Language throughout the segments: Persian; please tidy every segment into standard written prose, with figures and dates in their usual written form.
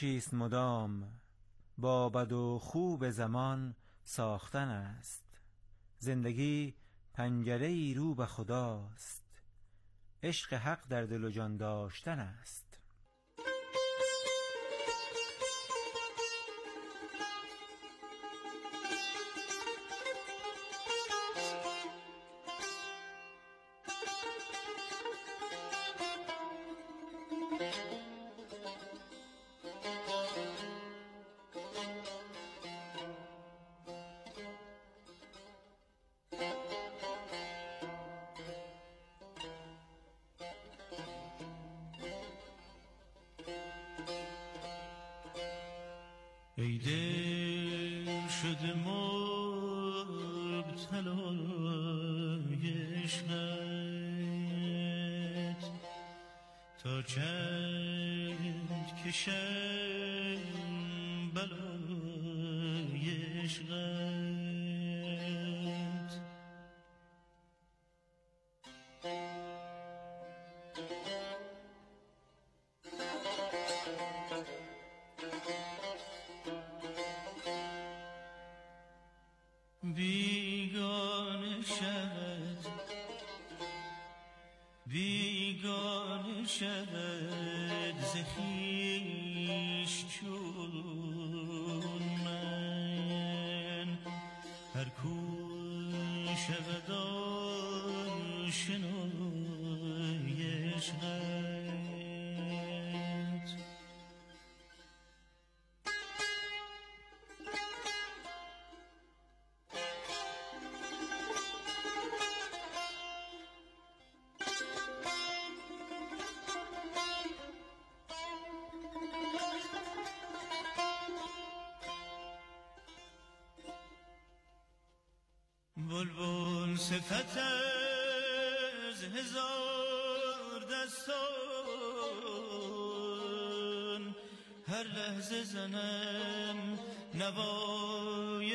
چیست مدام با بد و خوب زمان ساختن است. زندگی پنجره ای رو به خداست، عشق حق در دل و جان داشتن است. ای دل شده مبتلای عشقت، تا چند کشم بلای عشقت. بیگانه شود ز خویش چون من، هر کو شود آشنای عشقت. بلبل صفت از هزار دستان، هر لحظه زنم نوای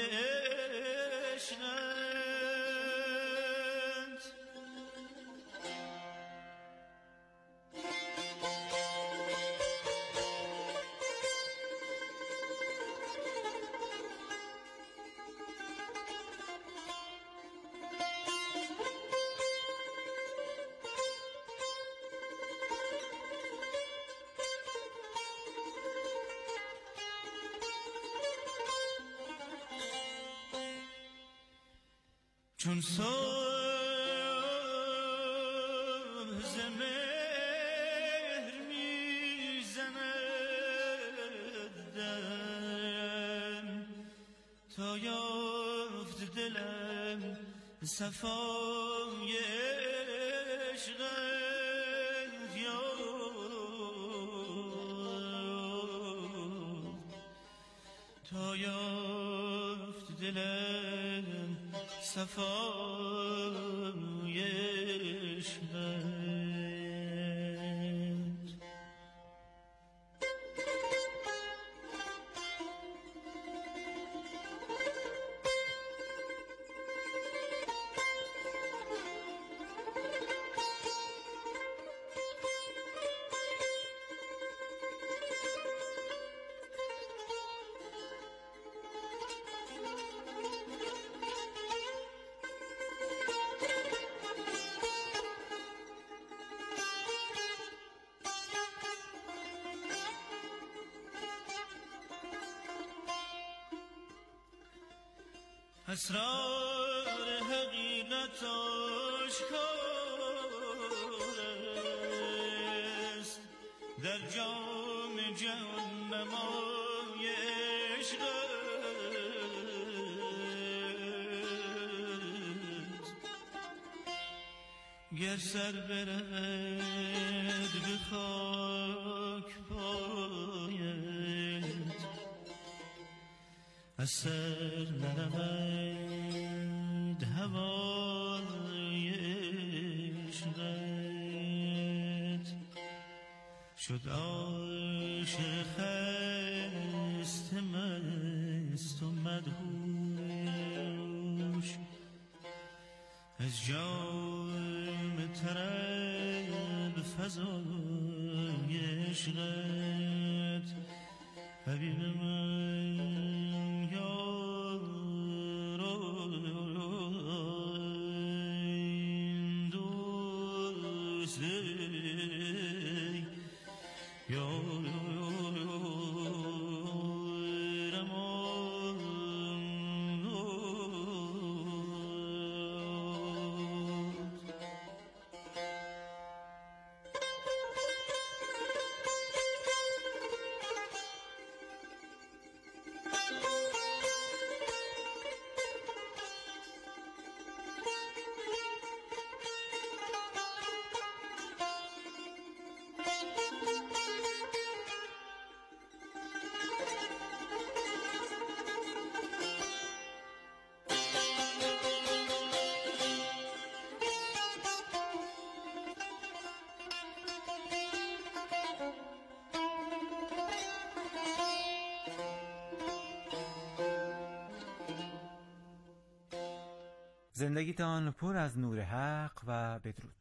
عشقت. چون صبح ز مهر میزند دم، تا یافت دلم صفای عشقت. تا یافت دلم صفای عشقت. اسرار حقیقت آشکار است، در جام جهان نمای عشقت. گر سر برود به خاک پایت، از سر نرود هوای عشقت. شد عاشق خسته مست و مدهوش، از جام طرب فضای عشقت. حبیب من یار دوست یار زندگیتان پر از نور حق و بدرود.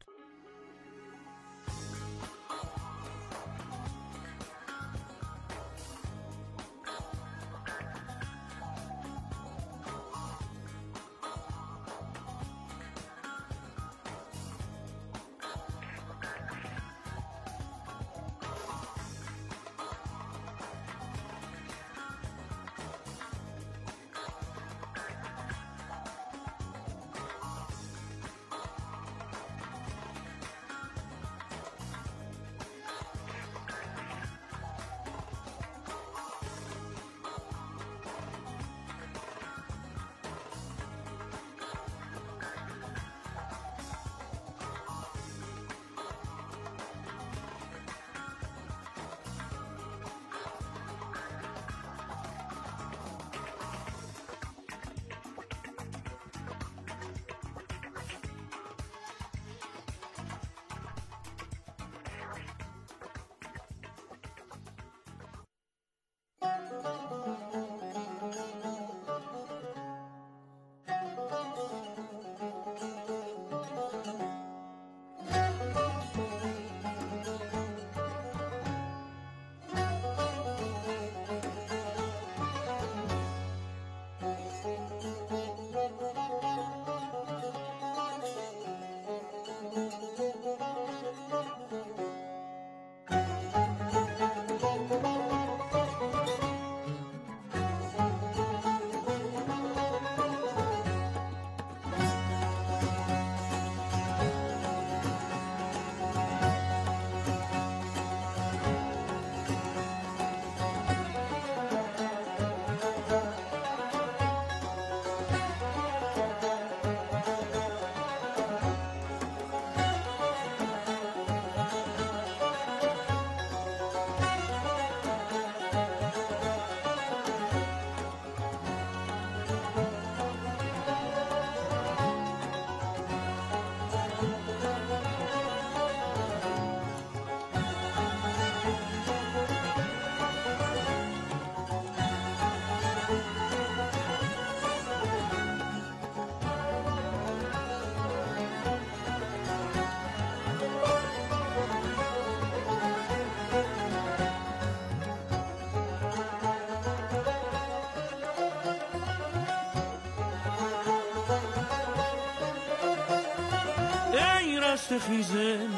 خیز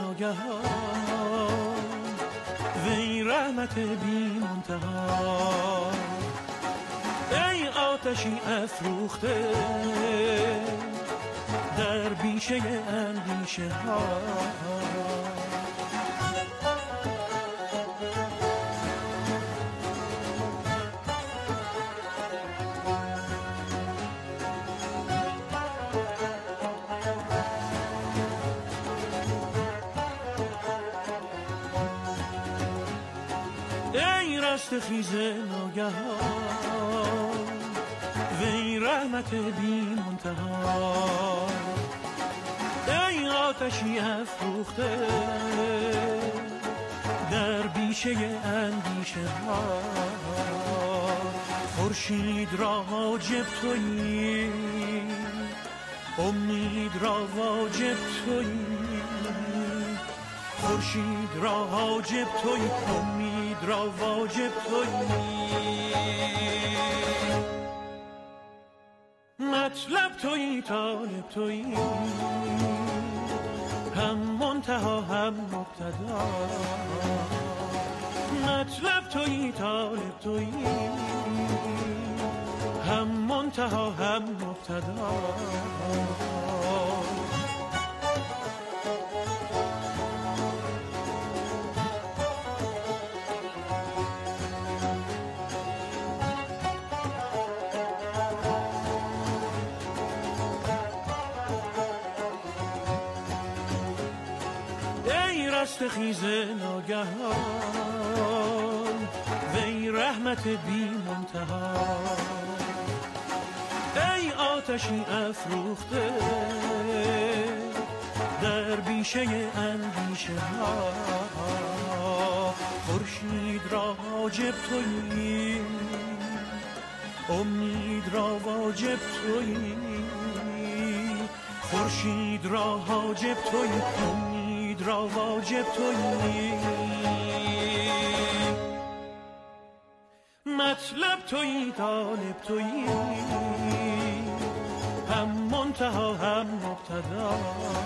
ناگهان وی رحمت بی منتها، ای آتشی افروخته در بیشه اندیشه ها. خیز ناگهان وی رحمت بی منتها، ای آتشی افروخته در بیشه اندیشه ها. خورشید را حاجب تویی، امید را واجب تویی، خورشید را حاجب تویی، امید را واجب تویی. طالب تویی، هم منتها هم مبتدا، مطلب تویی طالب تویی، هم منتها هم مبتدا. خیز ناگهان وی رحمت بی منتها، ای آتشی افروخته در بیشه اندیشه ها، خورشید را حاجب تویی، امید را واجب تویی، خورشید را حاجب تویی، را واجب تویی، مطلب تویی طالب تویی، هم منتها هم مبتدا.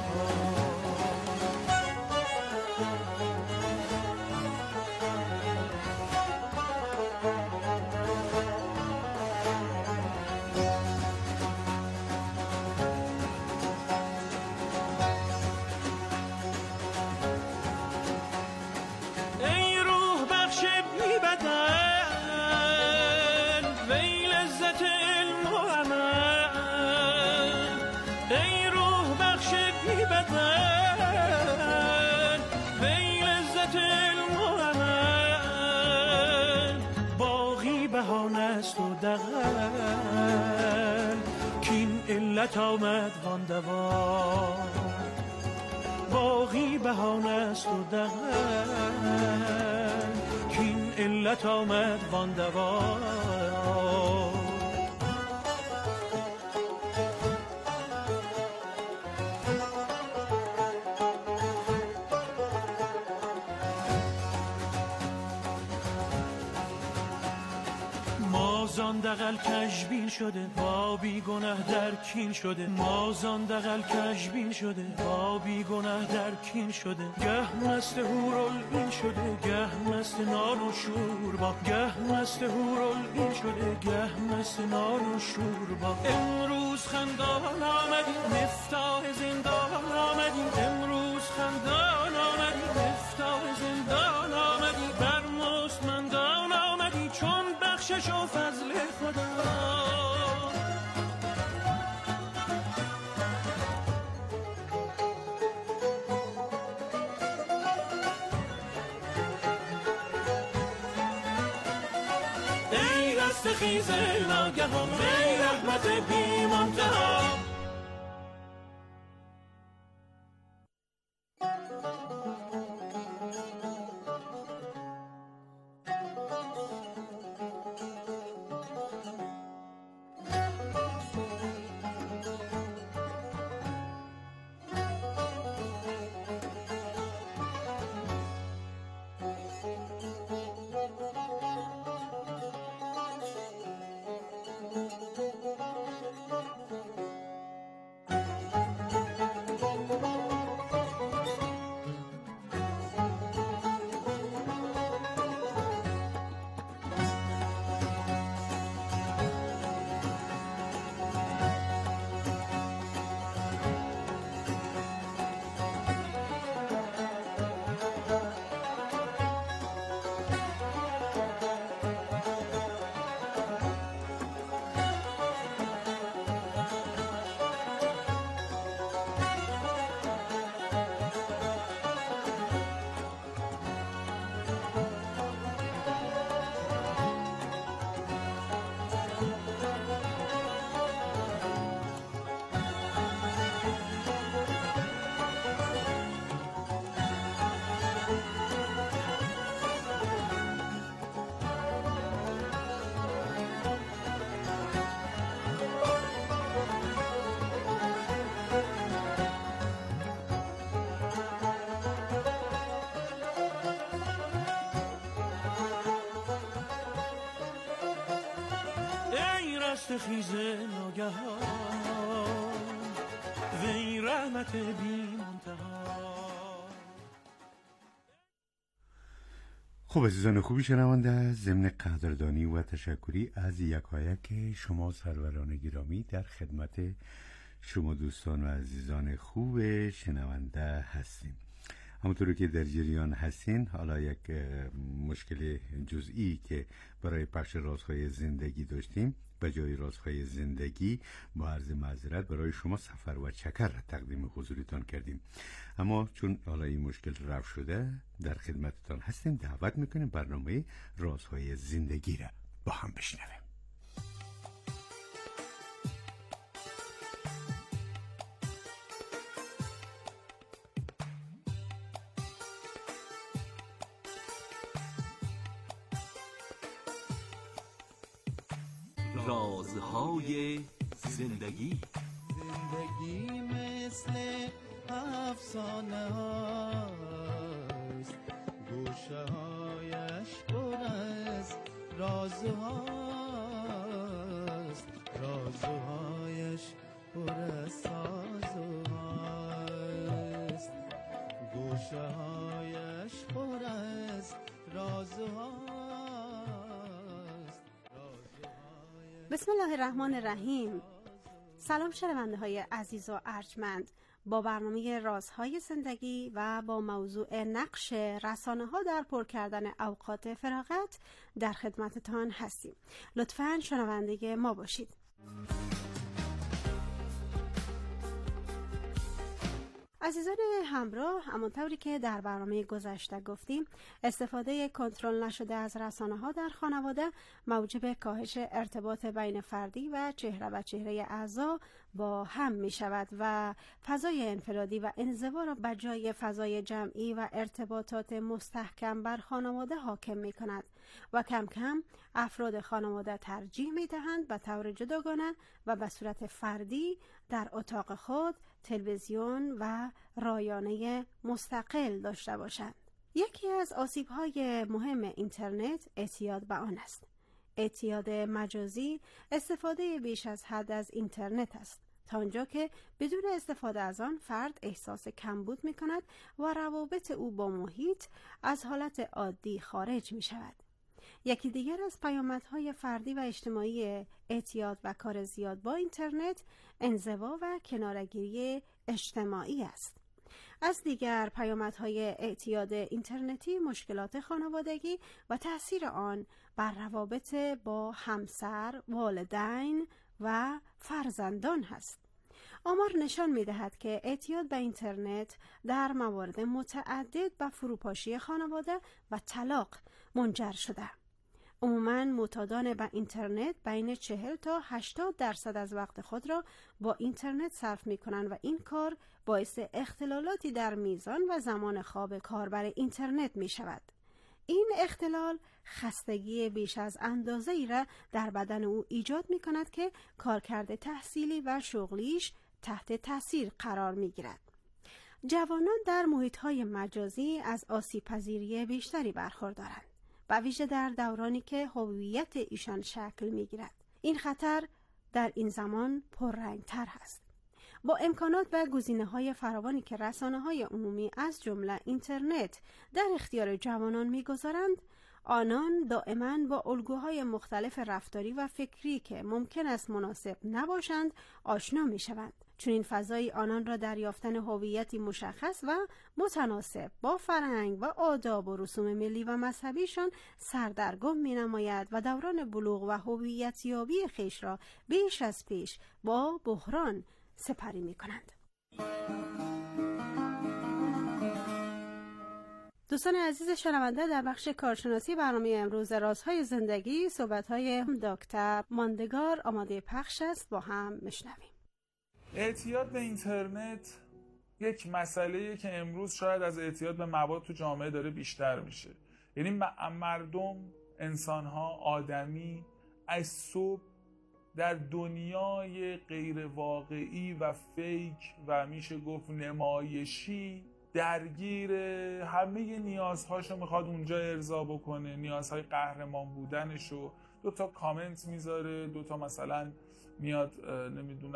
کین علت آمد وان دوا، باقی بهانه است و دغل، کین علت آمد وان دوا. دغل کشبین شده با بی گناه در کین شده، ما زان دغل کشبین شده با بی گناه در کین شده، گه مست هورالعین شده گه مست نار و شور با، گه مست هورالعین شده گه مست نار و شور با. امروز خندان آمدیم مفتاح زندان آمدیم، امروز خندان آمدیم مفتاح زندان آمدیم، بر مستمندان آمدی چون بخشش و فضل خدا. ای رستخیز ناگهان ای رحمت بی منتها، خیز ناگهان وی رحمت بی منتها. خب عزیزان خوبی شنونده، ضمن قدردانی و تشکری از یکایک شما سروران گرامی در خدمت شما دوستان و عزیزان خوب شنونده هستیم. همونطور که در جریان هستین، حالا یک مشکل جزئی که برای پخش رازهای زندگی داشتیم، به جای رازهای زندگی با عرض معذرت برای شما سفر و چکر تقدیم حضورتان کردیم. اما چون حالا این مشکل رفع شده، در خدمتتان هستیم. دعوت میکنیم برنامه رازهای زندگی را با هم بشنویم. رازهای زندگی. زندگی مثل افسانه هاست، گوشه هایش پر از رازهاست، رازهایش پر از سازهاست، گوشه هایش پر از رازهاست. بسم الله الرحمن الرحیم. سلام شنونده های عزیز و ارجمند، با برنامه رازهای زندگی و با موضوع نقش رسانه ها در پر کردن اوقات فراغت در خدمتتان هستیم. لطفاً شنونده ما باشید. عزیزان همراه، همونطوری که در برنامه گذشته گفتیم، استفاده کنترل نشده از رسانه‌ها در خانواده موجب کاهش ارتباط بین فردی و چهره اعضا با هم می شود و فضای انفرادی و انزوا را به جای فضای جمعی و ارتباطات مستحکم بر خانواده حاکم می کند و کم کم افراد خانواده ترجیح می دهند به طور جداگانه و به صورت فردی در اتاق خود تلویزیون و رایانه مستقل داشته باشند. یکی از آسیب‌های مهم اینترنت اعتیاد به آن است. اعتیاد مجازی استفاده بیش از حد از اینترنت است، تا آنجا که بدون استفاده از آن فرد احساس کمبود می کند و روابط او با محیط از حالت عادی خارج می شود. یکی دیگر از پیامدهای فردی و اجتماعی اعتیاد و کار زیاد با اینترنت انزوا و کناره‌گیری اجتماعی است. از دیگر پیامدهای اعتیاد اینترنتی مشکلات خانوادگی و تأثیر آن بر روابط با همسر، والدین و فرزندان هست. آمار نشان می‌دهد که اعتیاد به اینترنت در موارد متعدد به فروپاشی خانواده و طلاق منجر شده. عموماً معتادان به اینترنت بین 40 تا 80% از وقت خود را با اینترنت صرف می‌کنند و این کار باعث اختلالاتی در میزان و زمان خواب کاربر اینترنت می‌شود. این اختلال خستگی بیش از اندازه‌ای را در بدن او ایجاد می‌کند که کارکرد تحصیلی و شغلیش تحت تاثیر قرار می‌گیرد. جوانان در محیط‌های مجازی از آسیب‌پذیری بیشتری برخوردارند، و ویژه در دورانی که هویت ایشان شکل می‌گیرد. این خطر در این زمان پررنگ‌تر است. با امکانات و گزینه‌های فراوانی که رسانه‌های عمومی از جمله اینترنت در اختیار جوانان می‌گذارند، آنان دائما با الگوهای مختلف رفتاری و فکری که ممکن است مناسب نباشند آشنا می‌شوند. چون این فضای آنان را در یافتن هویتی مشخص و متناسب با فرهنگ و آداب و رسوم ملی و مذهبیشان سردرگم می‌نماید و دوران بلوغ و هویتیابی خویش را بیش از پیش با بحران سپری می‌کنند. دوستان عزیز شنونده، در بخش کارشناسی برنامه امروز رازهای زندگی صحبت‌های دکتر ماندگار آماده پخش است، با هم میشنویم. اعتیاد به اینترنت یک مسئله‌ایه که امروز شاید از اعتیاد به مواد تو جامعه داره بیشتر میشه. یعنی مردم، انسان‌ها، آدمی از صبح در دنیای غیر واقعی و فیک و میشه گفت نمایشی درگیر همه نیازهاشو میخواد اونجا ارضا بکنه، نیازهای قهرمان بودنشو. 2 تا کامنت میذاره، 2 تا مثلا میاد نمیدونم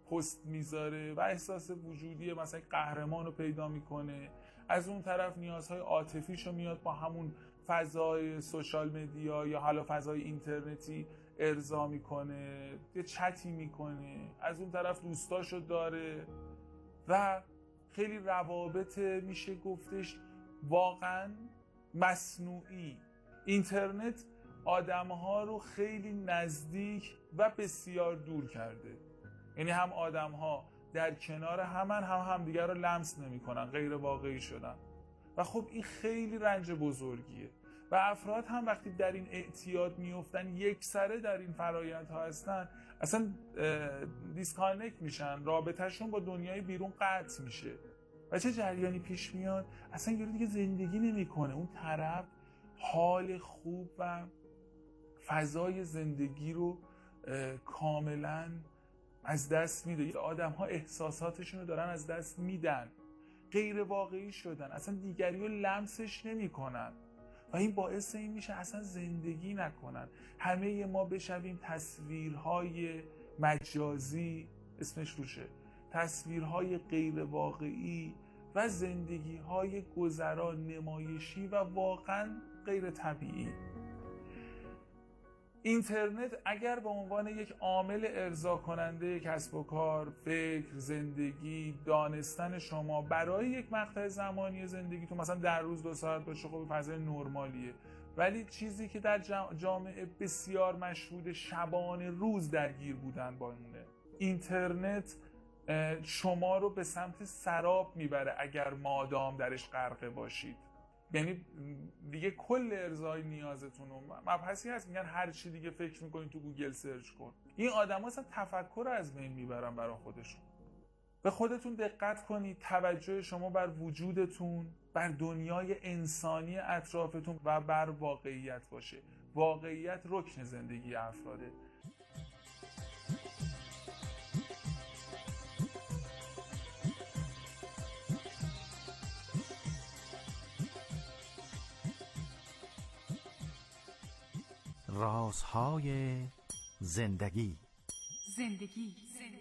پست میذاره و احساس وجودی مثلا قهرمان رو پیدا میکنه. از اون طرف نیازهای عاطفیشو میاد با همون فضای سوشال مدیا یا حالا فضای اینترنتی ارضا میکنه، یه چتی میکنه. از اون طرف دوستاشو داره و خیلی روابط میشه گفتش واقعا مصنوعی. اینترنت آدمها رو خیلی نزدیک و بسیار دور کرده. یعنی هم آدمها در کنار هم همدیگر رو لمس نمی‌کنن، غیر واقعی شدن و خب این خیلی رنج بزرگیه و افراد هم وقتی در این اعتیاد میفتن، یک سره در این فرایندها هستن، اصلا دیسکانکت میشن، رابطهشون با دنیای بیرون قطع میشه و چه جریانی پیش میاد؟ اصلا یارو دیگه زندگی نمیکنه، اون طرف حال خوب و فضای زندگی رو کاملا از دست میده. آدم ها احساساتشون رو دارن از دست میدن، غیر واقعی شدن، اصلا دیگری رو لمسش نمی کنن و این باعث این میشه اصلا زندگی نکنن. همه ما بشویم تصویرهای مجازی، اسمش روشه، تصویرهای غیر واقعی و زندگیهای گذران نمایشی و واقعا غیر طبیعی. اینترنت اگر به عنوان یک عامل ارضا کننده کسب و کار، فکر، زندگی، دانستن شما برای یک مقطع زمانی زندگی تو مثلا در روز 2 ساعت باشه، خب فضای نرمالیه، ولی چیزی که در جامعه بسیار مشهود شبانه روز درگیر بودن با اونه. اینترنت شما رو به سمت سراب میبره اگر مادام درش غرقه باشید. یعنی دیگه کل ارضای نیازتون رو مبحثی هست، میگن هر چی دیگه فکر میکنین تو گوگل سرچ کن. این آدم اصلا تفکر رو از بین میبرن برای خودشون. به خودتون دقت کنید، توجه شما بر وجودتون، بر دنیای انسانی اطرافتون و بر واقعیت باشه. واقعیت رکن زندگی افراده. رازهای زندگی. زندگی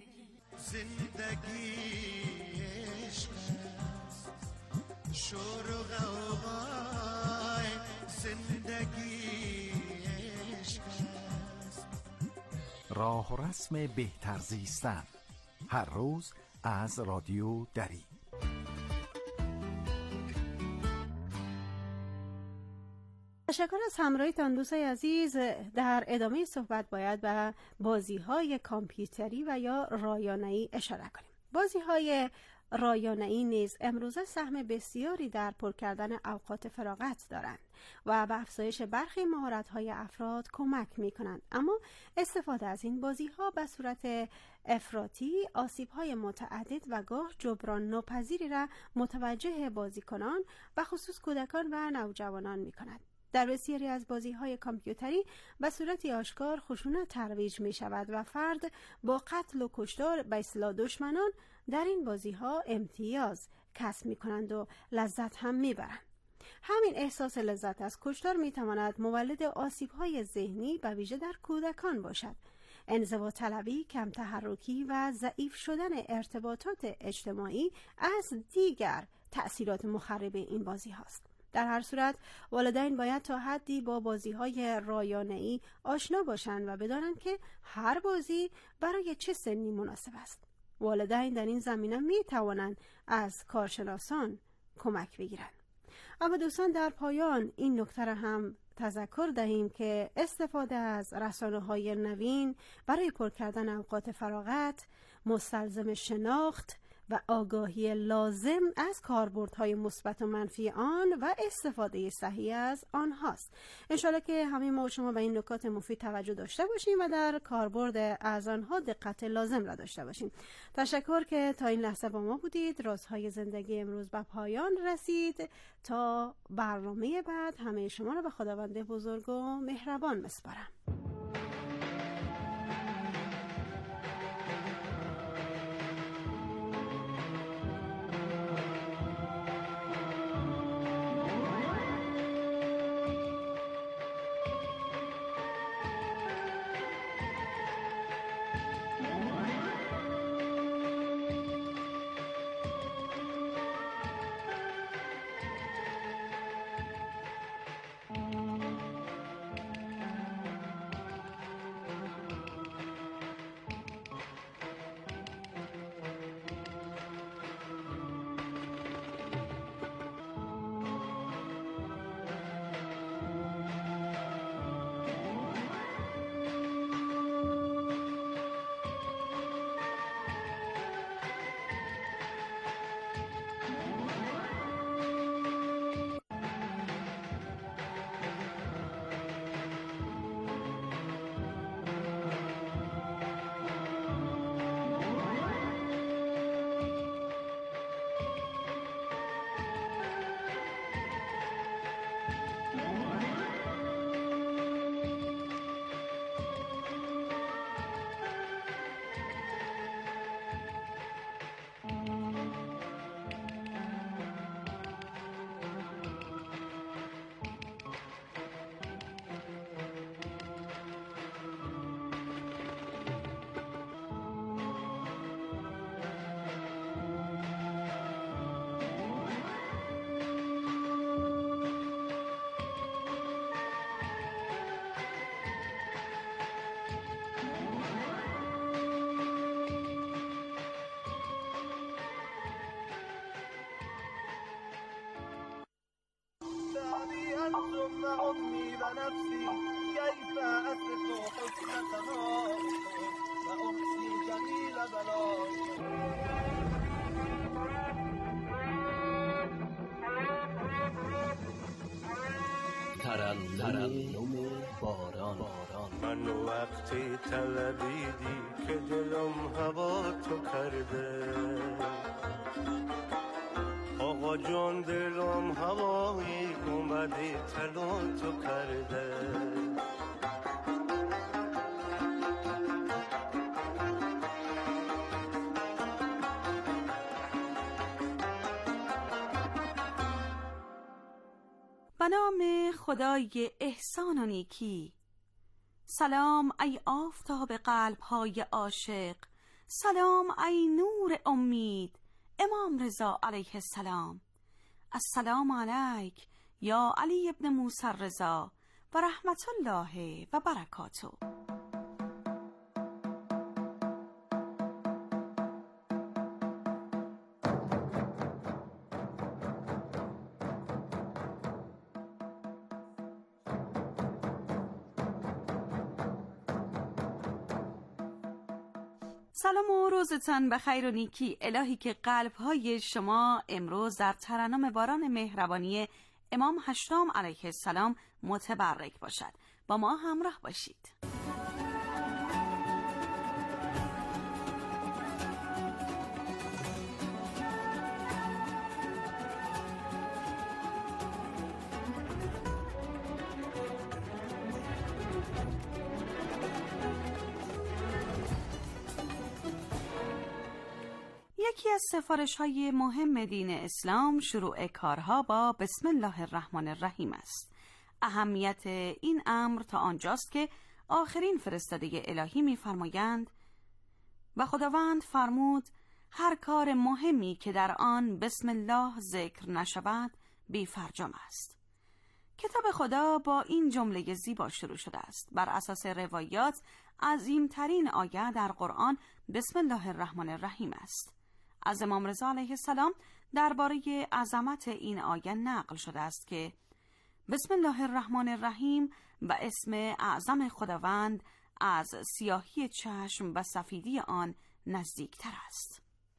عشق است، شور و غوغای زندگی عشق است. راه و رسم بهتر زیستن، هر روز از رادیو دری. تشکر از همراهیتان دوستای عزیز. در ادامه صحبت باید به بازی‌های کامپیوتری و یا رایانه‌ای اشاره کنیم. بازی‌های رایانه‌ای نیز امروزه سهم بسیاری در پر کردن اوقات فراغت دارند و به افزایش برخی مهارت‌های افراد کمک می‌کنند، اما استفاده از این بازی‌ها به صورت افراطی آسیب‌های متعدد و گاه جبران ناپذیری را متوجه بازیکنان و خصوص کودکان و نوجوانان می‌کند. در بسیاری از بازی‌های کامپیوتری به صورت آشکار خشونت ترویج می‌شود و فرد با قتل و کشتار به اصطلاح دشمنان در این بازی‌ها امتیاز کسب می‌کنند و لذت هم می‌برند. همین احساس لذت از کشتار می‌تواند مولد آسیب‌های ذهنی به ویژه در کودکان باشد. انزواطلبی، کم تحرکی و ضعیف شدن ارتباطات اجتماعی از دیگر تأثیرات مخرب این بازی‌هاست. در هر صورت والدین باید تا حدی با بازی‌های رایانه‌ای آشنا باشند و بدانند که هر بازی برای چه سنی مناسب است. والدین در این زمینه می‌توانند از کارشناسان کمک بگیرند. اما دوستان، در پایان این نکته را هم تذکر دهیم که استفاده از رسانه‌های نوین برای پر کردن اوقات فراغت مستلزم شناخت و آگاهی لازم از کاربردهای مثبت و منفی آن و استفاده صحیح از آنهاست. انشالله که همه ما و شما به این نکات مفید توجه داشته باشیم و در کاربرد از آنها دقت لازم را داشته باشیم. تشکر که تا این لحظه با ما بودید. رازهای زندگی امروز به پایان رسید. تا برنامه بعد همه شما را به خداوند بزرگ و مهربان می‌سپارم. ترنم باران. من وقتی طلبیدی که دلم هوا تو کرده، آقا جان دلم هوایی اومدی طلا تو کرده. به نام خدای احسان و نیکی. سلام ای آفتاب قلب‌های عاشق، سلام ای نور امید امام رضا علیه السلام. السلام علیک یا علی ابن موسی رضا و رحمت الله و برکاته. سلام و روزتان بخیر و نیکی. الهی که قلب‌های شما امروز در ترنم باران مهربانی امام هشتم علیه السلام متبرک باشد. با ما همراه باشید. یکی از سفارش‌های مهم دین اسلام شروع کارها با بسم الله الرحمن الرحیم است. اهمیت این امر تا آنجاست که آخرین فرستاده الهی می‌فرمایند و خداوند فرمود هر کار مهمی که در آن بسم الله ذکر نشود بی‌فرجام است. کتاب خدا با این جمله زیبا شروع شده است. بر اساس روایات عظیم‌ترین آیه در قرآن بسم الله الرحمن الرحیم است. از امام رضا علیه السلام درباره عظمت این آیه نقل شده است که بسم الله الرحمن الرحیم و اسم اعظم خداوند از سیاهی چشم و سفیدی آن نزدیکتر است.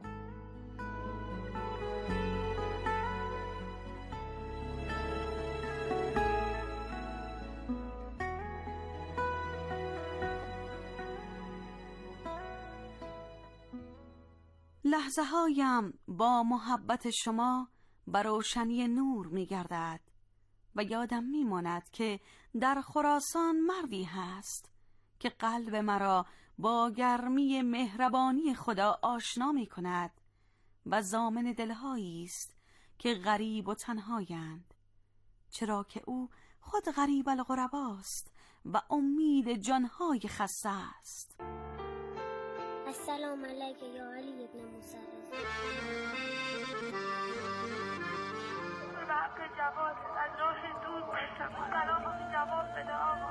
لحظه هایم با محبت شما بر روشنی نور می گردد و یادم می ماند که در خراسان مردی هست که قلب مرا با گرمی مهربانی خدا آشنا می کند و ضامن دلهایی است که غریب و تنهایند، چرا که او خود غریب الغرباست و امید جانهای خسته است. السلام علیک یا علی ابن موسی رضا. به حق جواد از راه دور باشم، سلام جواد بده آقا.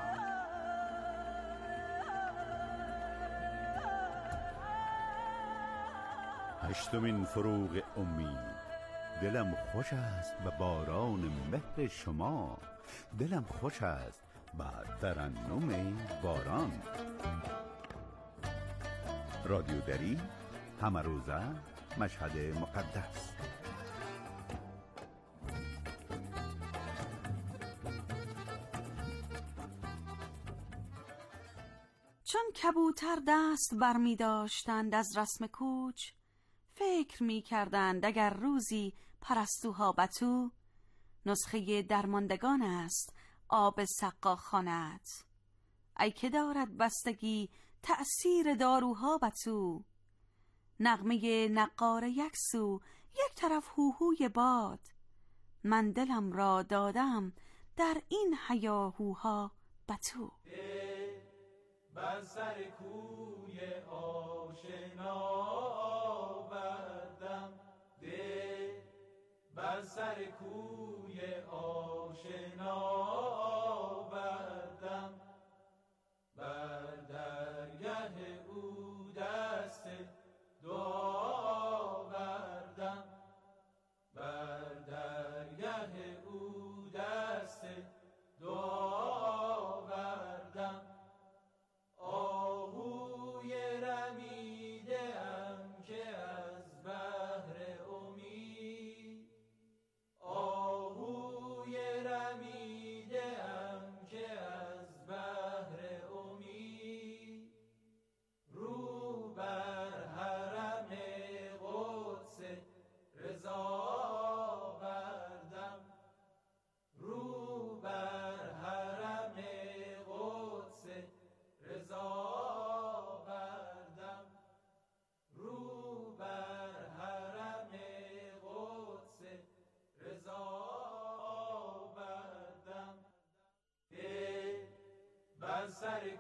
هشتمین فروغ امید. دلم خوش است به باران مهر شما، دلم خوش است به ترنم باران. رادیو دری، همه روزه، مشهد مقدس. چون کبوتر دست برمی داشتند از رسم کوچ، فکر می کردند اگر روزی پرستوها بتو، نسخه درماندگان است آب سقا خانت. ای که دارد بستگی تأثیر داروها بتو، نغمه نقار یک سو یک طرف هوهوی باد. من دلم را دادم در این هیاهوها بتو. بر سر کوی آشنا آوردم، دل بر سر کوی آشنا آوردم، بر درگه او دست دعا آوردم، بر درگه او دست دعا آوردم. آهوی رمیده ام که از بحر امید، آهوی رمیده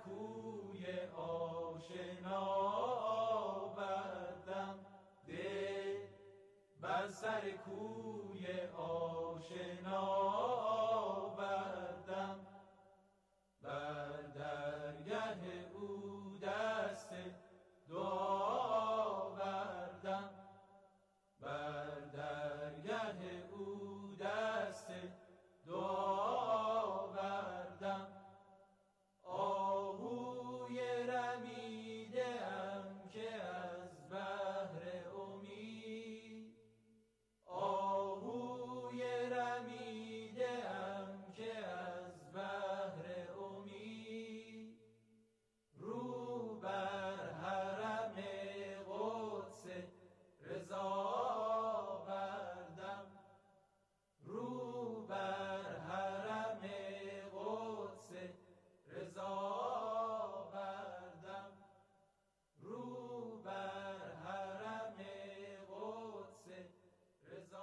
کوی آشنا آوردم، دل بر سر کوی آشنا آوردم، بر درگه او دست دعا آوردم، بر درگه او دست دعا آوردم. آهوی رمیده ام که از بحر امید، آهوی رمیده ام که از بحر امید، رو بر حرم قدس رضا آوردم، رو بر حرم قدس رضا آوردم، رو بر حرم قدس رضا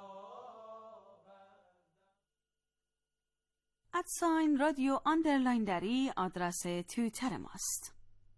آوردم. رادیو آندرلاین دری آدرس توییتر ماست.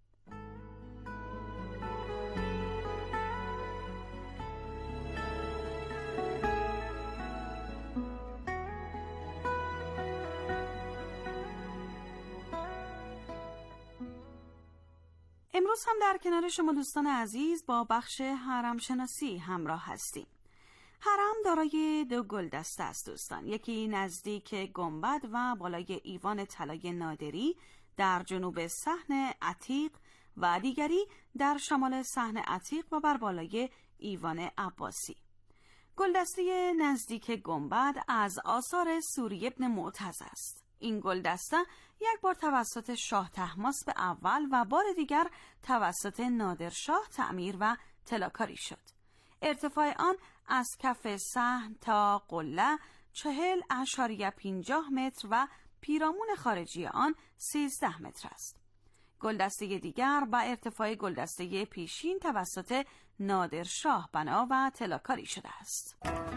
امروز هم در کنار شما دوستان عزیز با بخش حرم شناسی همراه هستیم. حرم دارای دو گلدسته است دوستان، یکی نزدیک گنبد و بالای ایوان طلای نادری در جنوب صحن عتیق و دیگری در شمال صحن عتیق و بر بالای ایوان عباسی. گلدسته نزدیک گنبد از آثار سوری ابن معتز است. این گلدسته یک بار توسط شاه طهماسب اول و بار دیگر توسط نادرشاه تعمیر و طلاکاری شد. ارتفاع آن از کف صحن تا قله 40.50 متر و پیرامون خارجی آن 13 متر است. گلدسته دیگر با ارتفاع گلدسته پیشین توسط نادرشاه بنا و طلاکاری شده است.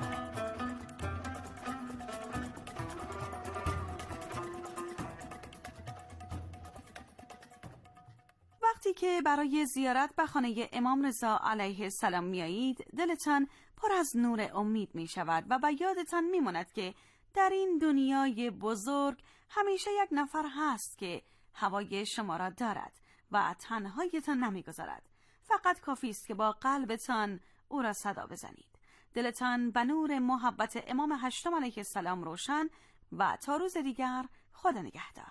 وقتی که برای زیارت به خانه امام رضا علیه السلام میایید، دلتان پر از نور امید می شود و به یادتان می ماند که در این دنیای بزرگ همیشه یک نفر هست که هوای شما را دارد و تنهایتان نمی گذارد. فقط کافی است که با قلبتان او را صدا بزنید. دلتان به نور محبت امام هشتم علیه السلام روشن و تا روز دیگر خدا نگهدار.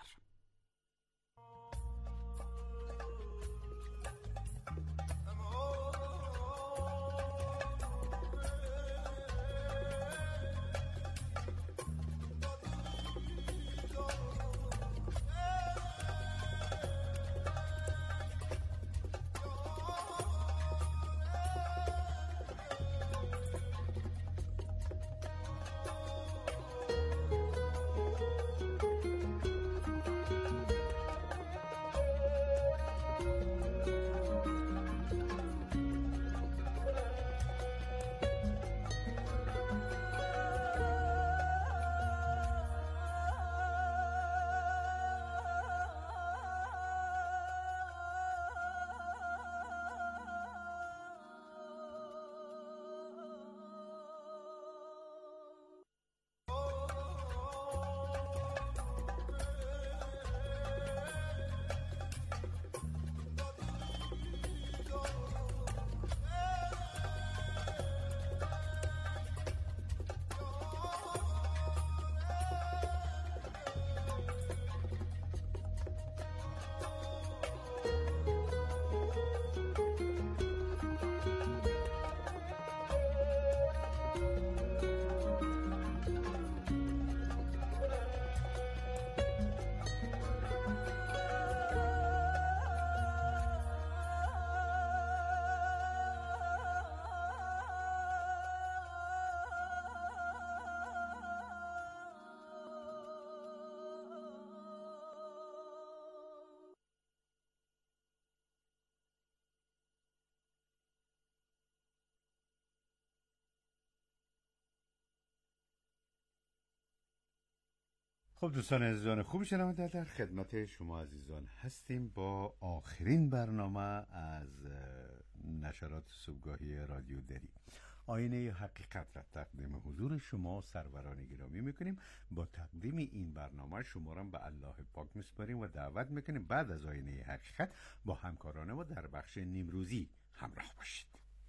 خب دوستان عزیزان خوب شنونده، در خدمت شما عزیزان هستیم با آخرین برنامه از نشرات صبحگاهی رادیو دری. آینه حقیقت را تقدیم حضور شما سروران گرامی میکنیم. با تقدیم این برنامه شما را به الله پاک میسپاریم و دعوت میکنیم بعد از آینه حقیقت با همکارانه و در بخش نیمروزی همراه باشید.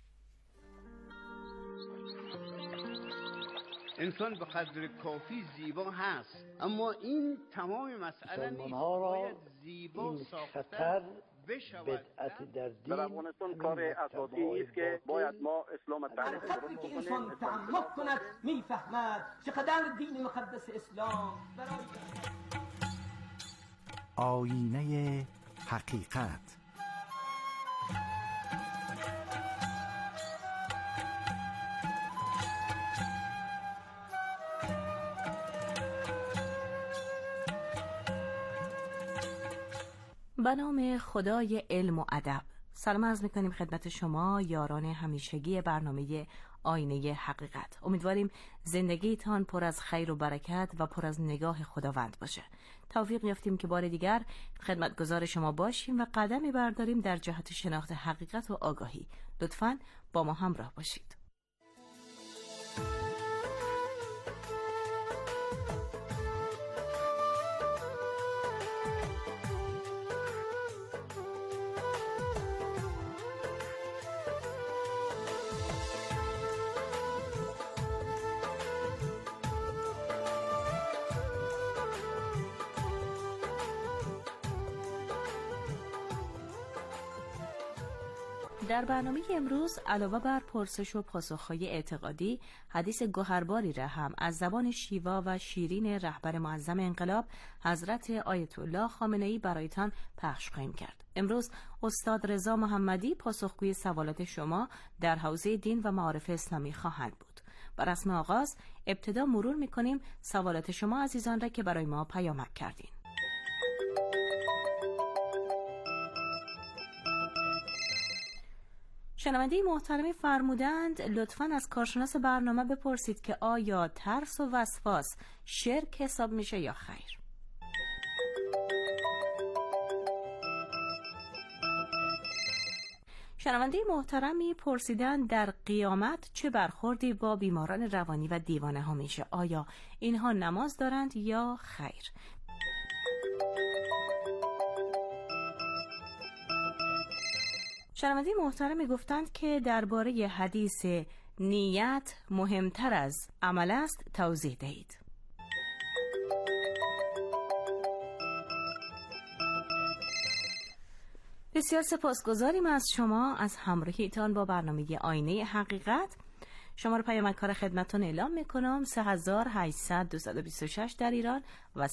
انسان به قدر کافی زیبا هست، اما این تمام مسئله نیست. باید زیبا ساختن بشود. بدعت در دین در افغانستان کار اساسی است که باید ما اسلام تعریف درست که انسان تعمق کند میفهمد چقدر دین مقدس اسلام برای آینه حقیقت. به نام خدای علم و ادب. سلام عرض میکنیم خدمت شما یاران همیشگی برنامه آینه حقیقت. امیدواریم زندگیتان پر از خیر و برکت و پر از نگاه خداوند باشه. توفیق یافتیم که بار دیگر خدمتگزار شما باشیم و قدمی برداریم در جهت شناخت حقیقت و آگاهی. لطفاً با ما همراه باشید. در برنامه امروز علاوه بر پرسش و پاسخ‌های اعتقادی، حدیث گوهرباری را هم از زبان شیوا و شیرین رهبر معظم انقلاب حضرت آیت الله خامنه‌ای برایتان پخش خواهیم کرد. امروز استاد رضا محمدی پاسخگوی سوالات شما در حوزه دین و معارف اسلامی خواهند بود. با رسم آغاز ابتدا مرور می‌کنیم سوالات شما عزیزان را که برای ما پیامک کردین. شنونده محترمی فرمودند لطفاً از کارشناس برنامه بپرسید که آیا ترس و وسواس شرک حساب میشه یا خیر؟ شنونده محترمی پرسیدند در قیامت چه برخوردی با بیماران روانی و دیوانه ها میشه؟ آیا اینها نماز دارند یا خیر؟ شنونده محترمی گفتند که درباره حدیث نیت مهمتر از عمل است توضیح دهید. بسیار سپاسگزاریم از شما از همراهیتان با برنامه آینه حقیقت. شماره پیامک‌ها خدمتتون اعلام میکنم 3800-226 در ایران و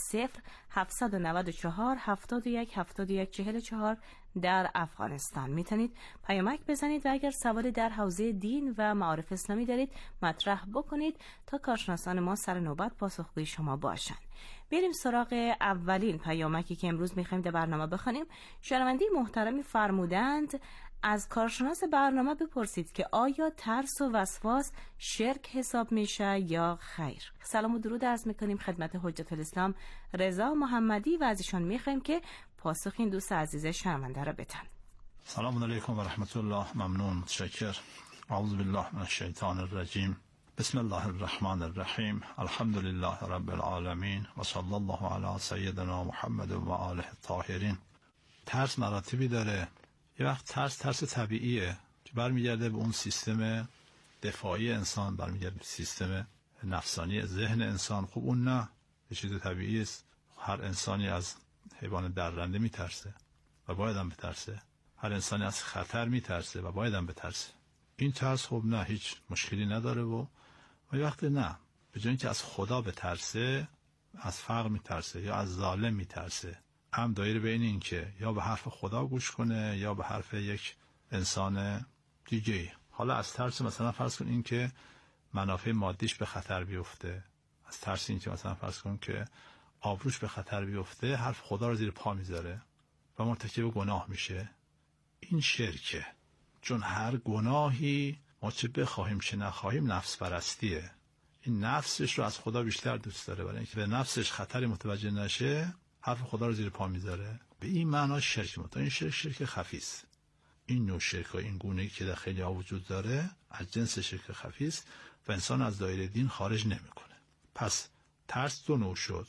0-794-71-71-44 در افغانستان. میتونید پیامک بزنید و اگر سوال در حوزه دین و معارف اسلامی دارید مطرح بکنید تا کارشناسان ما سر نوبت پاسخگوی شما باشن. بریم سراغ اولین پیامکی که امروز میخوایم در برنامه بخونیم. شنونده محترمی فرمودند از کارشناس برنامه بپرسید که آیا ترس و وسواس شرک حساب میشه یا خیر؟ سلام و درود عرض میکنیم خدمت حجت الاسلام رضا محمدی و ازشان میخوایم که پاسخ این دوست عزیز شرمنده را بدن. سلام علیکم و رحمت الله. ممنون، متشکر. اعوذ بالله من الشیطان الرجیم. بسم الله الرحمن الرحیم. الحمد لله رب العالمین و صلی الله علی سیدنا محمد و آله الطاهرین. ترس مراتبی داره. یه وقت ترس طبیعیه که برمیگرده به اون سیستم دفاعی انسان، برمیگرده به سیستم نفسانی ذهن انسان. خب اون نه، یه چیز طبیعی است. هر انسانی از حیوان درنده میترسه و باید هم بترسه. هر انسانی از خطر میترسه و باید هم بترسه. این ترس خب نه، هیچ مشکلی نداره و یه وقت نه، به جای اینکه از خدا بترسه از فقر میترسه یا از ظالم میترسه. هم دایره بین این که یا به حرف خدا گوش کنه یا به حرف یک انسان دیگه. حالا از ترس مثلا فرض کن این که منافع مادیش به خطر بیفته، از ترس این که مثلا فرض کن که آبروش به خطر بیفته، حرف خدا رو زیر پا میذاره و مرتکب گناه میشه. این شرکه. چون هر گناهی ما چه بخواهیم چه نخواهیم نفس پرستیه. این نفسش رو از خدا بیشتر دوست داره، برای اینکه به نفسش خطری متوجه نشه حرف خدا رو زیر پا میذاره. به این معنا شرک متا. این شرک خفی است. این نوع شرک و این گونه‌ای که در خیلی ها وجود داره از جنس شرک خفی است و انسان از دایره دین خارج نمیکنه. پس ترس دو نوع شد.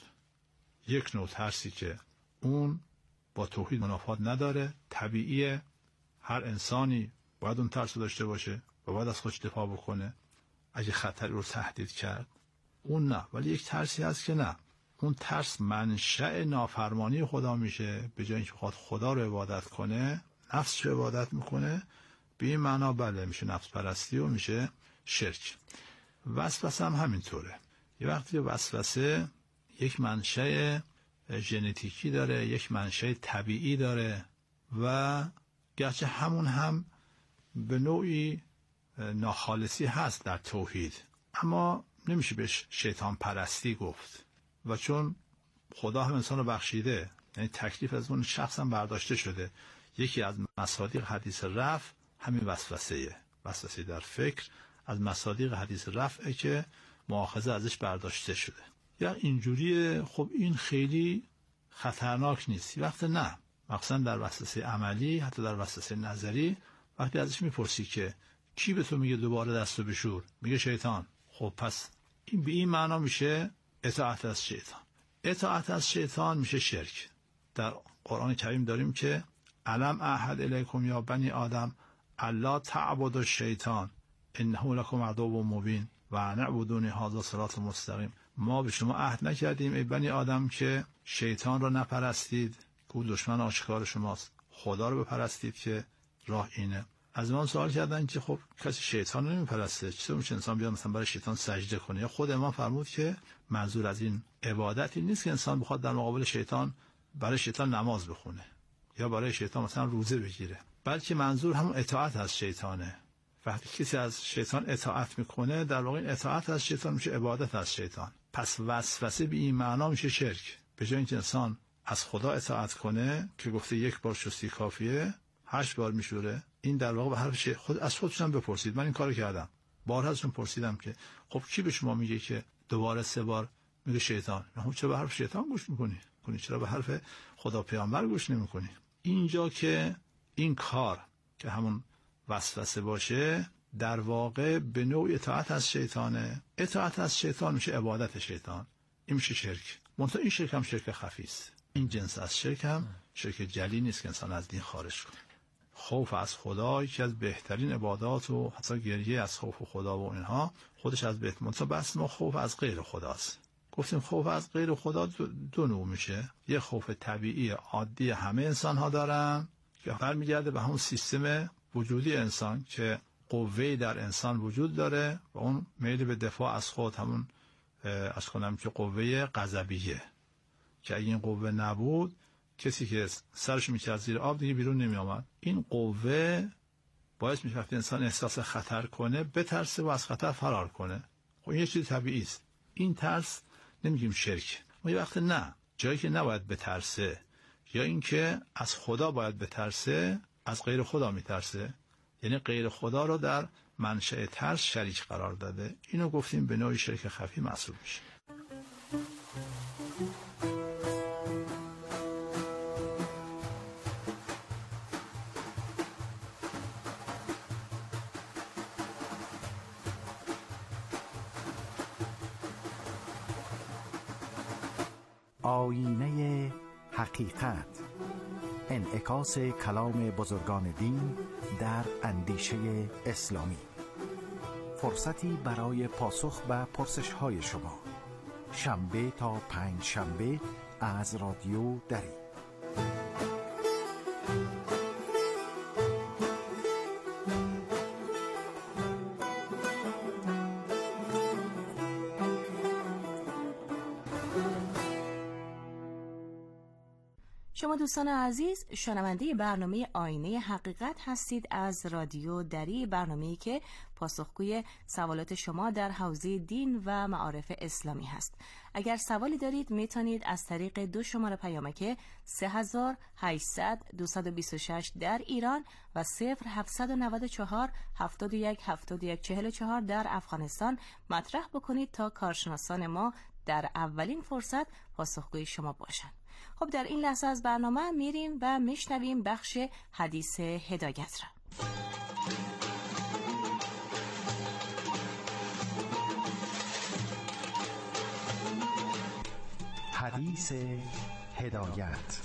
یک نوع ترسی که اون با توحید منافات نداره، طبیعیه، هر انسانی باید اون ترس داشته باشه و باید از خودش دفاع بکنه اگه خطری رو تهدید کرد. اون نه. ولی یک ترسی هست که نه، اون ترس منشأ نافرمانی خدا میشه. به جای اینکه بخواد خدا رو عبادت کنه نفس رو عبادت میکنه. به این معنا بله میشه نفس پرستی و میشه شرک. وسوسه هم همینطوره. یه وقتی وسوسه یک منشأ ژنتیکی داره، یک منشأ طبیعی داره و گرچه همون هم به نوعی ناخالصی هست در توحید، اما نمیشه بهش شیطان پرستی گفت و چون خدا هم انسان رو بخشیده، یعنی تکلیف از اون شخص هم برداشته شده. یکی از مصادیق حدیث رفع همین وسوسه در فکر از مصادیق حدیث رفعه که مؤاخذه ازش برداشته شده. یا اینجوریه. خب این خیلی خطرناک نیست. وقت نه، مثلا در وسوسه عملی، حتی در وسوسه نظری، وقتی ازش میپرسی که کی به تو میگه دوباره دستو بشور، میگه شیطان. خب پس این به این معنا میشه اطاعت از شیطان. اطاعت از شیطان میشه شرک. در قرآن کریم داریم که الم اعهد الیکم یا بنی آدم الا تعبدوا الشیطان انه لکم عدو مبین و ان اعبدونی هذا صراط مستقیم. ما به شما عهد نکردیم ای بنی آدم که شیطان را نپرستید که دشمن آشکار شماست، خدا رو بپرستید که راه اینه. از امام سوال کردن که خب کسی شیطان رو نمیپرسته، چطور میشه انسان بیاد مثلا برای شیطان سجده کنه؟ یا خود امام فرمود که منظور از این عبادتی نیست که انسان بخواد در مقابل شیطان برای شیطان نماز بخونه یا برای شیطان مثلا روزه بگیره، بلکه منظور همون اطاعت از شیطانه. وقتی کسی از شیطان اطاعت میکنه در واقع این اطاعت از شیطان میشه عبادت از شیطان. پس وسوسه به این معنا میشه شرک. به جای اینکه انسان از خدا اطاعت کنه که گفته یک بار شستی کافیه، 8 بار میشوره، این در واقع به حرف خود از خودشون بپرسید. من این کارو کردم، بارها ازشون پرسیدم که خب کی به شما میگه که دوباره 3 بار؟ میگه شیطان. نه چرا به حرف شیطان گوش میکنی؟ چرا به حرف خدا پیامبر گوش نمیکنی؟ اینجا که این کار که همون وسوسه باشه در واقع به نوع اطاعت از شیطانه. اطاعت از شیطان میشه عبادت شیطان، این میشه شرک. منتها این شرک هم شرک خفی است. این جنس از شرک هم شرک جلی نیست که انسان از دین خارج کنه. خوف از خدا یکی از بهترین عبادات و حتی گریه از خوف خدا و اینها خودش از بهترین. منتها بس ما خوف از غیر خداست. گفتیم خوف از غیر خدا دو نوع میشه. یه خوف طبیعی عادی همه انسان ها دارن که برمیگرده به همون سیستم وجودی انسان که قوه‌ای در انسان وجود داره و اون میل به دفاع از خود، همون از کنم که قوه غضبیه، که اگه این قوه نبود کسی که سرش میکرد زیر آب دیگه بیرون نمی آمد. این قوه باعث میشه وقتی انسان احساس خطر کنه بترسه و از خطر فرار کنه. خب این یه چیز طبیعی است. این ترس نمیگیم شرک. ما یه وقت نه، جایی که نباید بترسه یا اینکه از خدا باید بترسه از غیر خدا میترسه، یعنی غیر خدا رو در منشأ ترس شریک قرار داده. اینو گفتیم به نوعی شرک خفی محسوب میشه. آینه حقیقت، انعکاس کلام بزرگان دین در اندیشه اسلامی. فرصتی برای پاسخ به پرسش‌های شما، شنبه تا 5 شنبه از رادیو دری. شما دوستان عزیز شنونده برنامه آینه حقیقت هستید از رادیو دری، برنامه‌ای که پاسخگوی سوالات شما در حوزه دین و معارف اسلامی هست. اگر سوالی دارید میتونید از طریق 2 شماره پیامک 3800 226 در ایران و 0794 71 71 44 در افغانستان مطرح بکنید تا کارشناسان ما در اولین فرصت پاسخگوی شما باشند. خب در این لحظه از برنامه میریم و میشنویم بخش حدیث هدایت را. حدیث هدایت.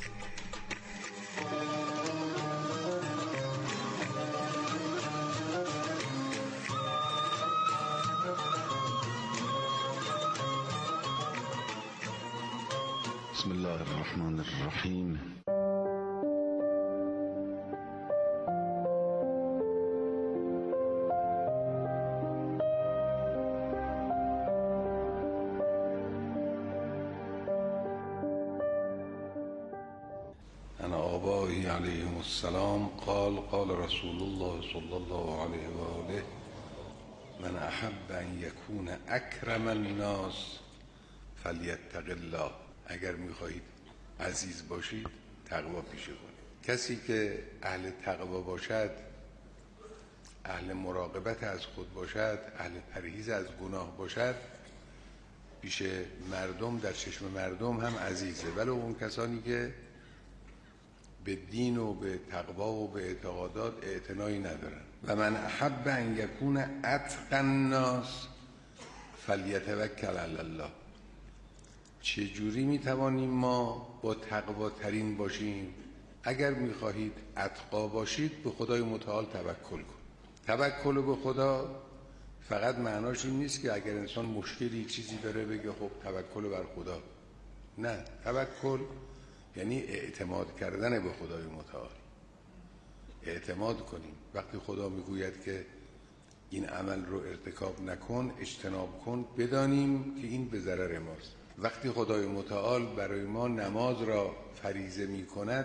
بسم الله الرحمن الرحیم. عن آبائه علیهم السلام قال قال رسول الله صلی الله علیه و آله من احب ان یکون اکرم الناس فلیتق الله. اگر میخواهید عزیز باشید تقوا پیشه کنید. کسی که اهل تقوا باشد، اهل مراقبت از خود باشد، اهل پرهیز از گناه باشد، پیش مردم در چشم مردم هم عزیزه، ولو اون کسانی که به دین و به تقوا و به اعتقادات اعتنایی ندارن. و من احب ان یکون اتقی الناس فلیتوکل علی الله. چجوری میتوانیم ما با تقوا ترین باشیم؟ اگر میخواهید اتقا باشید به خدای متعال توکل کن. توکل به خدا فقط معناش این نیست که اگر انسان مشکلی چیزی داره بگه خب توکل بر خدا. نه، توکل یعنی اعتماد کردن به خدای متعال. اعتماد کنیم. وقتی خدا میگوید که این عمل رو ارتکاب نکن، اجتناب کن، بدانیم که این به ضرر ماست. وقتی خدای متعال برای ما نماز را فریضه می کند،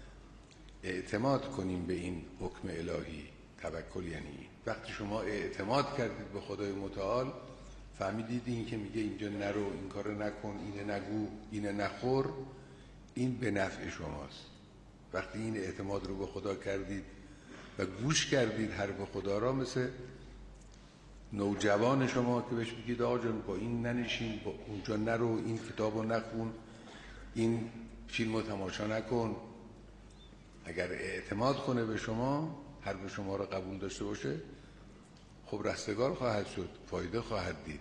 اعتماد کنیم به این حکم الهی. توکل یعنی این. وقتی شما اعتماد کردید به خدای متعال، فهمیدید این که میگه اینجا نرو، این کارو نکن، اینه نگو، اینه نخور، این به نفع شماست. وقتی این اعتماد رو به خدا کردید و گوش کردید حرف خدا را، مثل نوجوان شما که بهش بگید آقا جان با این ننشین، با اونجا نرو، این کتابو نخون، این فیلمو تماشا نکن، اگر اعتماد کنه به شما، حرف شما را قبول داشته باشه، خب رستگار خواهد شد، فایده خواهد دید.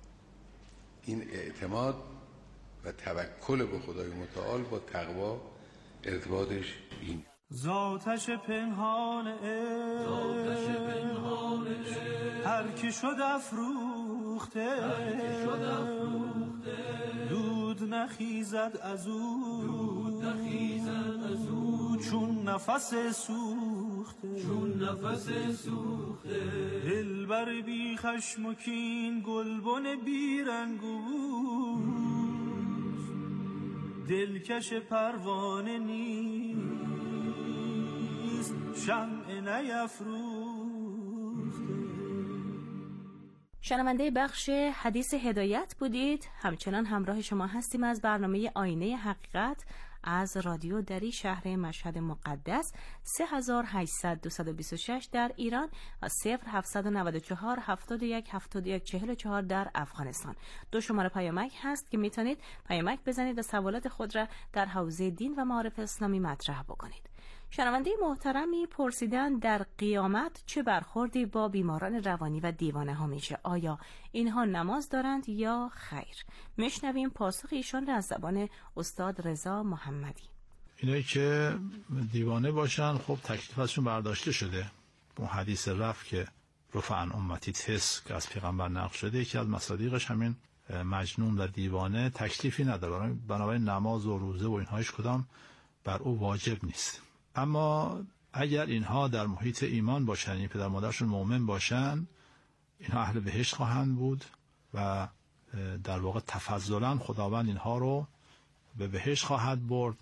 این اعتماد و توکل به خدای متعال با تقوا ارتباطش این. ذاتش پنهان هر کی شد افروخته، دود نخیزد از او چون نفس سوخته، دلبر بی خشم و کین گلبن بی رنگ و بوست، دلکش پروانه نیست شمع نیفروخته. شنونده بخش حدیث هدایت بودید. همچنان همراه شما هستیم از برنامه آینه حقیقت از رادیو دری شهر مشهد مقدس 3800 226 در ایران و 0794 71 71 44 در افغانستان. 2 شماره پیامک هست که میتونید پیامک بزنید و سوالات خود را در حوزه دین و معارف اسلامی مطرح بکنید. شنونده محترمی پرسیدن در قیامت چه برخوردی با بیماران روانی و دیوانه ها میشه؟ آیا اینها نماز دارند یا خیر؟ میشنویم پاسخ ایشان را از زبان استاد رضا محمدی. اینایی که دیوانه باشن خب تکلیف ازشون برداشته شده. اون حدیث رفع که رفع عن امتی تس که از پیغمبر نقل شده، یکی از مصادیقش همین مجنون و دیوانه تکلیفی نداره، بنابراین نماز و روزه و اینها هیچ کدام بر او واجب نیست. اما اگر اینها در محیط ایمان باشن، این پدر مادرشون مؤمن باشن، اینها اهل بهشت خواهند بود و در واقع تفضلا خداوند اینها رو به بهشت خواهد برد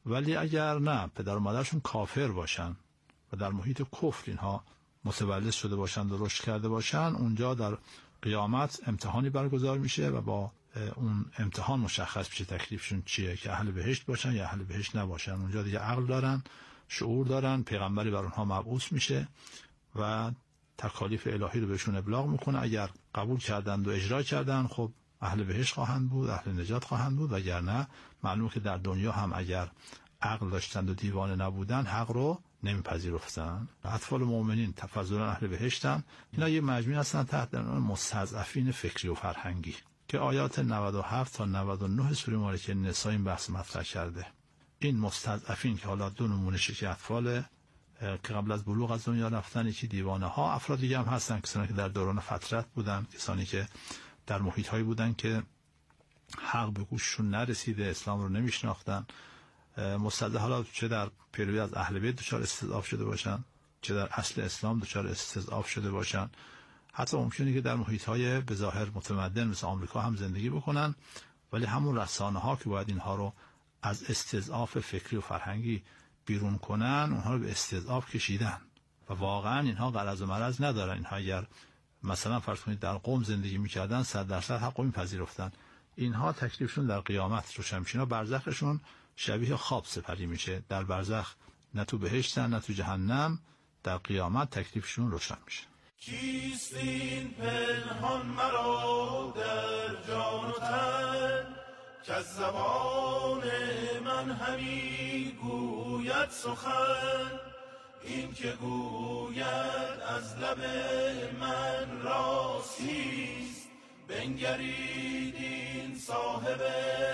ولی اگر نه پدر و مادرشون کافر باشن و در محیط کفر اینها متولد شده باشند و رشد کرده باشند، اونجا در قیامت امتحانی برگزار میشه و با اون امتحان مشخص میشه تکلیفشون چیه، که اهل بهشت باشن یا اهل بهشت نباشن. اونجا دیگه عقل دارن، شعور دارن، پیغمبری بر اونها مبعوث میشه و تکالیف الهی رو بهشون ابلاغ میکنه. اگر قبول کردند و اجرا کردند خب اهل بهشت خواهند بود، اهل نجات خواهند بود، وگرنه معلومه که در دنیا هم اگر عقل داشتند و دیوانه نبودن حق رو نمیپذیرفتن. اطفال مؤمنین تفضلا اهل بهشتن. اینا یه مجموعه هستن تحت عنوان مستضعفین فکری و فرهنگی که آیات 97 تا 99 سوره مبارکه نساء این بحث مطرح کرده. این مستضعفین که حالا دو نمونهشه که اطفال که قبل از بلوغ از دنیا رفتن، یکی دیوانه ها، افراد دیگه هم هستن کسانی که در دوران فترت بودن، کسانی که در محیط هایی بودن که حق به گوششون نرسیده، اسلام رو نمیشناختن. مستضعف حالا چه در پیروی از اهل بیت دچار استضعاف شده باشن، چه در اصل اسلام دچار استضعاف شده باشن. حتی ممکنه که در محیط های به ظاهر متمدن مثل آمریکا هم زندگی بکنن، ولی همون رسانه ها که باید اینها رو از استضعاف فکری و فرهنگی بیرون کنن، اونها رو به استضعاف کشیدن و واقعا اینها غرض و مرض ندارن. اینها اگر مثلا فرض کنید در قم زندگی میکردن 100% حق رو میپذیرفتن. اینها تکلیفشون در قیامت روشن میشه. اینا برزخشون شبیه خواب سپری میشه. در برزخ نه تو بهشتن نه تو جهنم، در قیامت تکلیفشون روشن میشه. کیست این پنهان مرا در جان و تن، که از زبان من همی گوید سخن؟ این که گوید از لب من راستیست، بنگرید این صاحب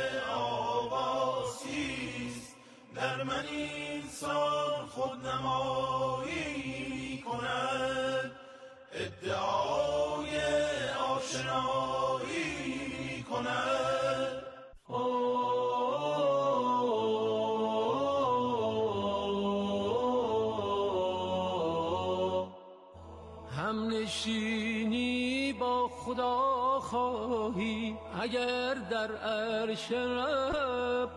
آوازیست. در من اینسان خودنمایی کند، ادعای آشنایی کند. هم نشینی با خدا خواهی اگر در عرش رب،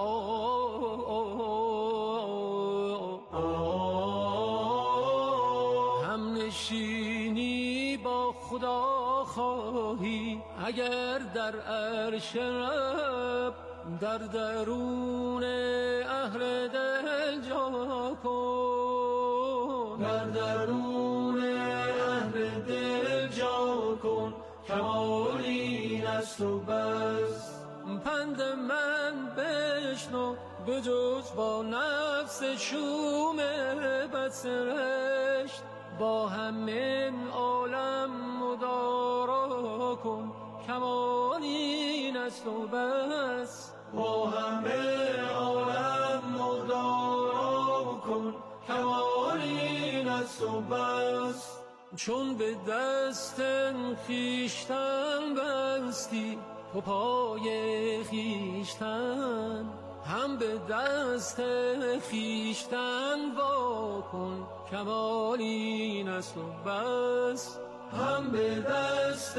هم نشینی با خدا خواهی اگر در عرش رب، در درون اهل دل جا کن، در درون اهل دل جا کن، کمال این است و بس. پند من بشنو به جز با نفس شوم بدسرشت، با همین عالم مدارا کن، کمال این است و بس. با همه عالم مدارا کن، کمال این است و بس. چون به دست خویشتن بستی تو پای خویشتن، هم به دست خویشتن وا کن، کمال این است و بس. هم به دست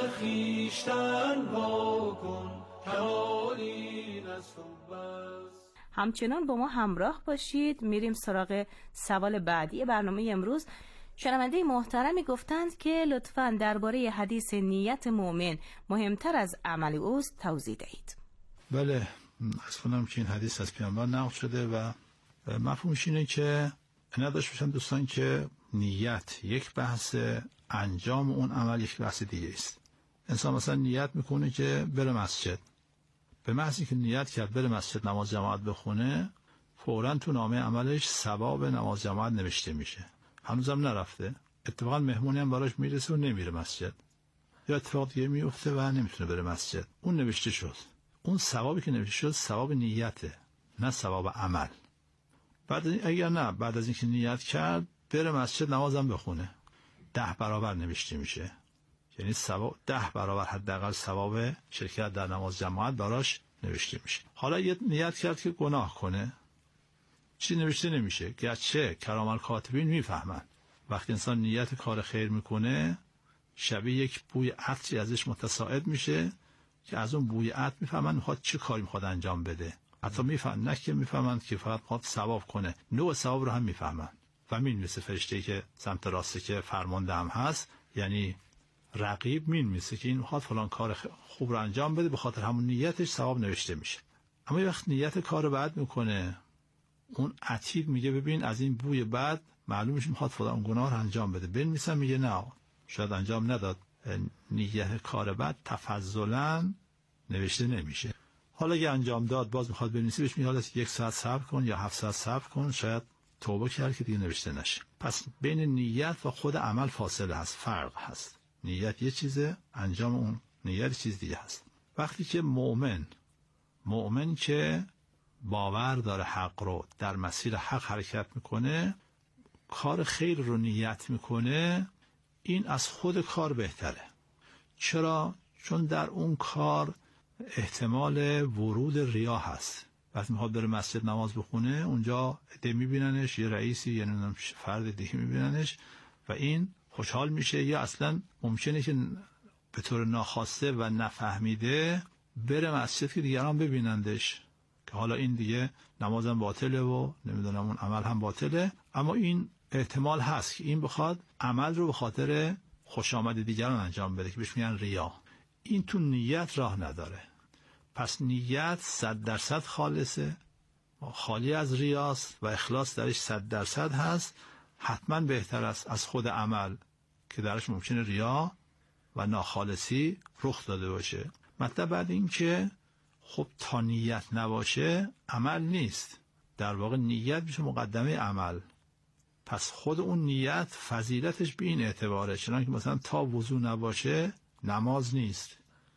خویشتن وا کن، کمال این است و بس. همچنان با ما همراه باشید. میریم سراغ سوال بعدی برنامه امروز. شنونده محترمی گفتند که لطفاً درباره حدیث نیت مؤمن مهمتر از عمل اوست توضیح دهید. بله، از کنم که این حدیث از پیامبر نقل شده و مفهومش اینه که نداشت باشن دوستان که نیت یک بحث، انجام اون عمل یک بحث دیگه است. انسان مثلا نیت میکنه که بره مسجد، به محضی که نیت کرد بره مسجد نماز جماعت بخونه، فوراً تو نامه عملش ثواب نماز جماعت نوشته میشه. هنوزم نرفته، اتفاقا مهمونی هم براش میرسه و نمیره مسجد، یا اتفاق دیگه میفته و نمیتونه بره مسجد، اون نوشته شد. اون ثوابی که نوشته شد ثواب نیته، نه ثواب عمل. بعد از اینکه نیت کرد بره مسجد نمازم بخونه، 10 برابر نوشته میشه. یعنی ثواب 10 برابر حداقل ثواب شرکت در نماز جماعت براش نوشته میشه. حالا یه نیت کرد که گناه کنه، چی نوشته نمیشه، گرچه کرام الکاتبین میفهمن وقتی انسان نیت کار خیر میکنه شبیه یک بوی عطری ازش متصاعد میشه که از اون بوی عطر میفهمن میخواد چه کاری میخواد انجام بده. حتی نه که میفهمند که فقط خواهد ثواب کنه، نوع ثواب رو هم میفهمند و مینویسه فرشته‌ای که سمت راسته که فرمانده هم هست، یعنی رقیب مینویسه که این میخواد فلان کار خوب رو انجام بده، به خاطر همون نیتش ثواب نوشته میشه. اما وقت نیت کار رو بد میکنه، اون عتیق میگه ببین از این بوی بد معلومش میخواد فلان گناه رو انجام بده، بنویسم میگه نه شاید انجام نداد، نیت کار بد تفضلا نوشته نمیشه. حالا اگه انجام داد باز میخواد بنویسی، بهش میگه 1 ساعت صبر کن یا 7 ساعت صبر کن، شاید توبه کرد که دیگه نوشته نشه. پس بین نیت و خود عمل فاصله هست، فرق هست. نیت یه چیزه، انجام اون نیت چیز دیگه هست. وقتی که مؤمن که باور داره حق رو در مسیر حق حرکت میکنه، کار خیر رو نیت میکنه، این از خود کار بهتره. چرا؟ چون در اون کار احتمال ورود ریا هست. وقتی میخواد بره مسجد نماز بخونه، اونجا عده میبیننش، یه رئیسی یا نمیدونم فرد دیگه میبیننش و این خوشحال میشه، یا اصلا ممکنه که به طور ناخواسته و نفهمیده بره مسجد که دیگران ببینندش، که حالا این دیگه نمازم باطله و نمیدونم اون عمل هم باطله. اما این احتمال هست که این بخواد عمل رو به خاطر خوش آمد دیگران انجام بده که بهش میگن ریا. این تو نیت راه نداره. پس نیت 100% خالصه، خالی از ریاست و اخلاص درش 100% هست. حتما بهتر است از خود عمل که درش ممکنه ریا و ناخالصی رخ داده باشه. مطلب بعد این که خب تا نیت نباشه عمل نیست، در واقع نیت میشه مقدمه عمل. پس خود اون نیت فضیلتش به این اعتباره، چنانکه مثلا تا وضو نباشه نماز نیست،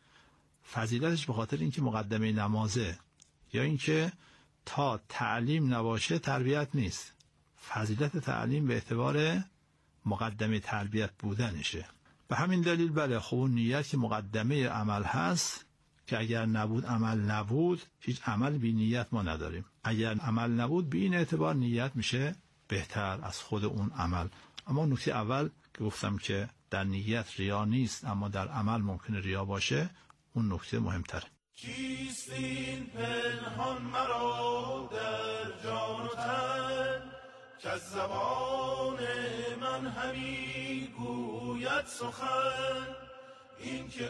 فضیلتش به خاطر اینکه مقدمه نمازه، یا اینکه تا تعلیم نباشه تربیت نیست، فضیلت تعلیم به اعتبار مقدمه تربیت بودنشه. به همین دلیل بله خب اون نیت که مقدمه عمل هست، که اگر نبود عمل نبود، هیچ عمل بی نیت ما نداریم. اگر عمل نبود به این اعتبار نیت میشه بهتر از خود اون عمل. اما نکته اول که گفتم که در نیت ریا نیست اما در عمل ممکنه ریا باشه، اون نکته مهمتره. چیست این پنهان مرا در جان و تن، که از زبان من همی گوید سخن، این که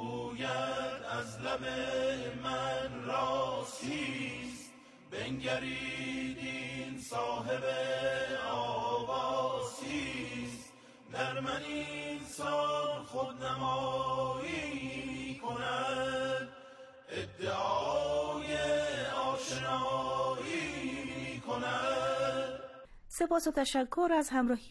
گوید از لب من راستیست، بنگرید این صاحب آوازیست، در من اینسان خودنمایی کند، ادعای آشنایی کند. سپاس و تشکر از همراهی